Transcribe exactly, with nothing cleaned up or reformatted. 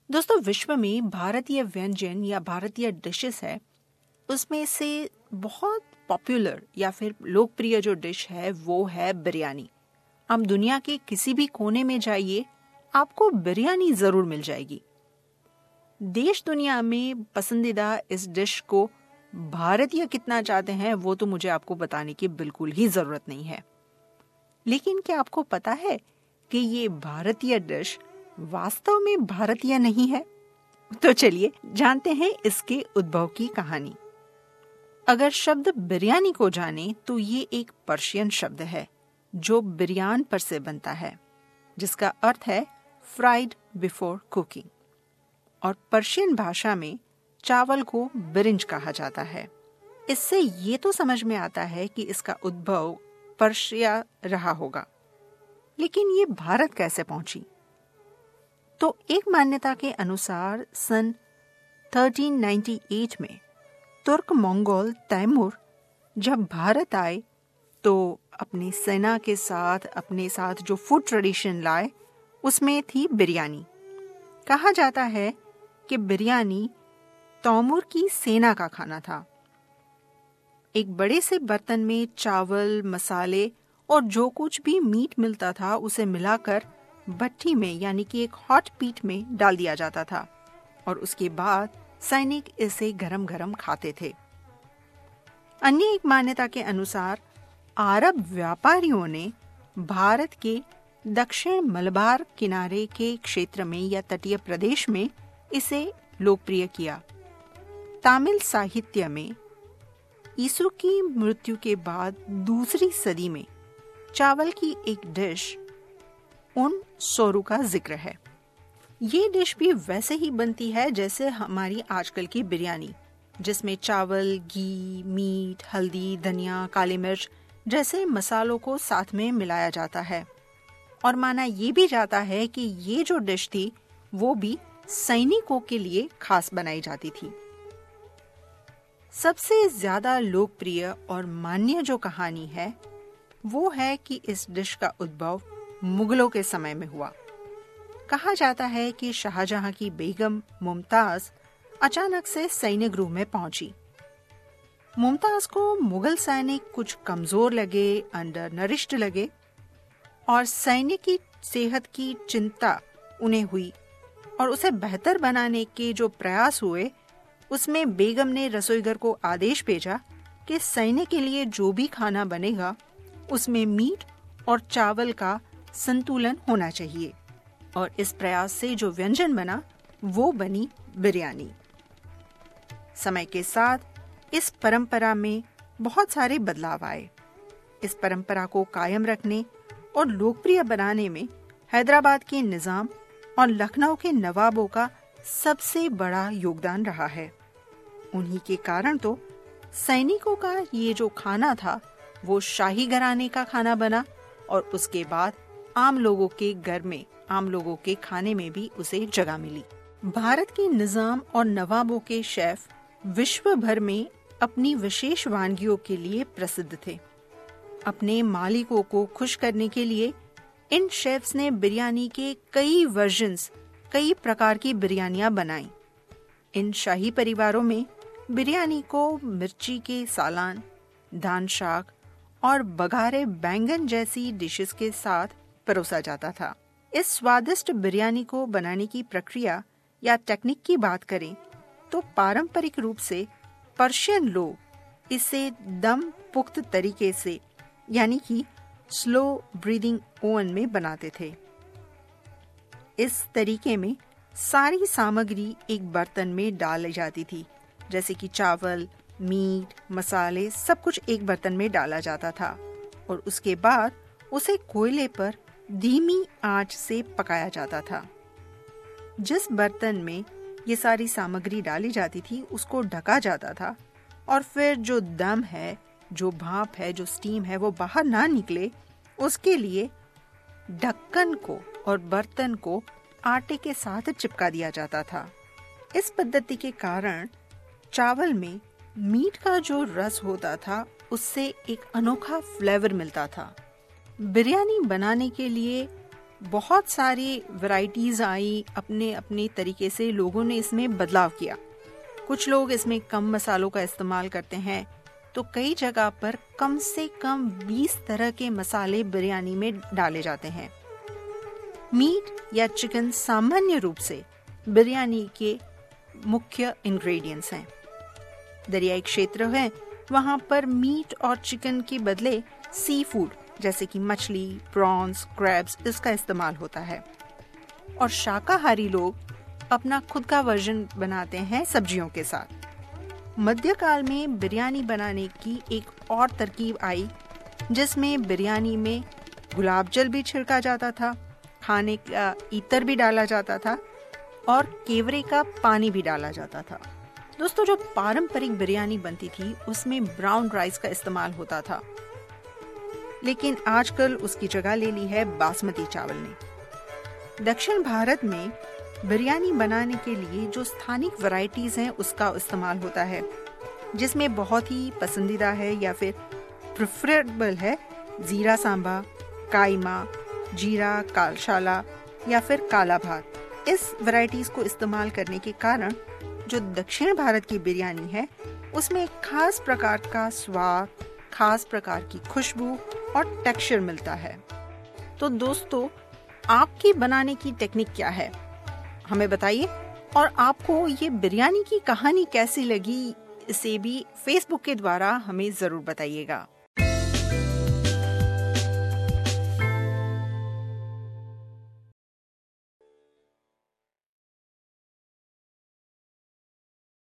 दोस्तों, विश्व में भारतीय व्यंजन या भारतीय डिशेस है, उसमें से बहुत पॉपुलर या फिर लोकप्रिय जो डिश है वो है बिरयानी। आप दुनिया के किसी भी कोने में जाइए, आपको बिरयानी जरूर मिल जाएगी। देश दुनिया में पसंदीदा इस डिश को भारतीय कितना चाहते हैं वो तो मुझे आपको बताने की बिल्कुल ही जरूरत नहीं है। लेकिन क्या आपको पता है कि ये भारतीय डिश वास्तव में भारतीय नहीं है? तो चलिए जानते हैं इसके उद्भव की कहानी। अगर शब्द बिरयानी को जाने तो ये एक पर्शियन शब्द है जो बिरयान पर से बनता है, जिसका अर्थ है फ्राइड बिफोर कुकिंग, और पर्शियन भाषा में चावल को बिरिंज कहा जाता है। इससे ये तो समझ में आता है कि इसका उद्भव पर्शिया रहा होगा, लेकिन ये भारत कैसे पहुंची? तो एक मान्यता के अनुसार सन तेरह सौ अट्ठानवे में तुर्क मंगोल तैमूर जब भारत आए तो अपनी सेना के साथ अपने साथ जो फूड ट्रेडिशन लाए उसमें थी बिरयानी। कहा जाता है कि बिरयानी तैमूर की सेना का खाना था। एक बड़े से बर्तन में चावल, मसाले और जो कुछ भी मीट मिलता था उसे मिलाकर भट्टी में यानी कि एक हॉट पीट में डाल दिया जाता था और उसके बाद सैनिक इसे गरम गरम खाते थे। अन्य एक मान्यता के अनुसार अरब व्यापारियों ने भारत के दक्षिण मलबार किनारे के क्षेत्र में या तटीय प्रदेश में इसे लोकप्रिय किया। तमिल साहित्य में यीशु की मृत्यु के बाद दूसरी सदी में चावल की एक डिश उन सोरू का जिक्र है। ये डिश भी वैसे ही बनती है जैसे हमारी आजकल की बिरयानी, जिसमें चावल, घी, मीट, हल्दी, धनिया, काली मिर्च जैसे मसालों को साथ में मिलाया जाता है। और माना ये भी जाता है कि ये जो डिश थी वो भी सैनिकों के लिए खास बनाई जाती थी। सबसे ज्यादा लोकप्रिय और मान्य जो कहानी है वो है कि इस डिश का उद्भव मुगलों के समय में हुआ। कहा जाता है कि शाहजहां की बेगम मुमताज अचानक से सैन्य गृह में पहुंची। मुमताज को मुगल सैनिक कुछ कमजोर लगे, अंडर नरिश्ड लगे और सैनिक की सेहत की चिंता उन्हें हुई और उसे बेहतर बनाने के जो प्रयास हुए उसमें बेगम ने रसोईगर को आदेश भेजा कि सैनिक के लिए जो भी खाना बनेगा उसमें मीट और चावल का संतुलन होना चाहिए, और इस प्रयास से जो व्यंजन बना वो बनी बिरयानी। समय के साथ इस परंपरा में बहुत सारे बदलाव आए। इस परंपरा को कायम रखने और लोकप्रिय बनाने में हैदराबाद के निजाम और लखनऊ के नवाबों का सबसे बड़ा योगदान रहा है। उन्हीं के कारण तो सैनिकों का ये जो खाना था वो शाही घराने का खाना बना और उसके बाद आम लोगों के घर में, आम लोगों के खाने में भी उसे जगह मिली। भारत के निजाम और नवाबों के शेफ विश्व भर में अपनी विशेष वानगियों के लिए प्रसिद्ध थे। अपने मालिकों को खुश करने के लिए इन शेफ्स ने बिरयानी के कई वर्जन्स, कई प्रकार की बिरयानियां बनाई। इन शाही परिवारों में बिरयानी को मिर्ची के सालन, दान शाक और बघारे बैंगन जैसी डिशेस के साथ परोसा जाता था। इस स्वादिष्ट बिरयानी को बनाने की प्रक्रिया या टेक्निक की बात करें तो पारंपरिक रूप से पर्शियन लोग इसे दम पुख्त तरीके से यानी कि स्लो ब्रीदिंग ओवन में बनाते थे। इस तरीके में सारी सामग्री एक बर्तन में डाली जाती थी, जैसे कि चावल, मीट, मसाले, सब कुछ एक बर्तन में डाला जाता था और उसके बाद उसे कोयले पर धीमी आंच से पकाया जाता था। जिस बर्तन में ये सारी सामग्री डाली जाती थी उसको ढका जाता था और फिर जो दम है, जो भाप है, जो स्टीम है वो बाहर ना निकले उसके लिए ढक्कन को और बर्तन को आटे के साथ चिपका दिया जाता था। इस पद्धति के कारण चावल में मीट का जो रस होता था उससे एक अनोखा फ्लेवर मिलता था। बिरयानी बनाने के लिए बहुत सारी वैरायटीज आई, अपने अपने तरीके से लोगों ने इसमें बदलाव किया। कुछ लोग इसमें कम मसालों का इस्तेमाल करते हैं, तो कई जगह पर कम से कम बीस तरह के मसाले बिरयानी में डाले जाते हैं। मीट या चिकन सामान्य रूप से बिरयानी के मुख्य इंग्रेडिएंट्स हैं। दरियाई क्षेत्र है, वहां पर मीट और चिकन के बदले सी फूड जैसे कि मछली, प्रॉन्स, क्रैब्स इसका इस्तेमाल होता है। और शाकाहारी लोग अपना खुद का वर्जन बनाते हैं सब्जियों के साथ। मध्यकाल में बिरयानी बनाने की एक और तरकीब आई, जिसमें बिरयानी में गुलाब जल भी छिड़का जाता था, खाने का इत्र भी डाला जाता था और केवरे का पानी भी डाला जाता था। दोस्तों, जो पारंपरिक बिरयानी बनती थी उसमें ब्राउन राइस का इस्तेमाल होता था, लेकिन आजकल उसकी जगह ले ली है बासमती चावल ने। दक्षिण भारत में बिरयानी बनाने के लिए जो स्थानिक वैरायटीज हैं उसका इस्तेमाल होता है, जिसमें बहुत ही पसंदीदा है या फिर प्रेफरेबल है जीरा सांबा, काईमा, जीरा कालशाला या फिर काला भात। इस वैरायटीज को इस्तेमाल करने के कारण जो दक्षिण भारत की बिरयानी है उसमें एक खास प्रकार का स्वाद, खास प्रकार की खुशबू और टेक्सचर मिलता है। तो दोस्तों, आपकी बनाने की टेक्निक क्या है, हमें बताइए। और आपको ये बिरयानी की कहानी कैसी लगी, इसे भी फेसबुक के द्वारा हमें जरूर बताइएगा।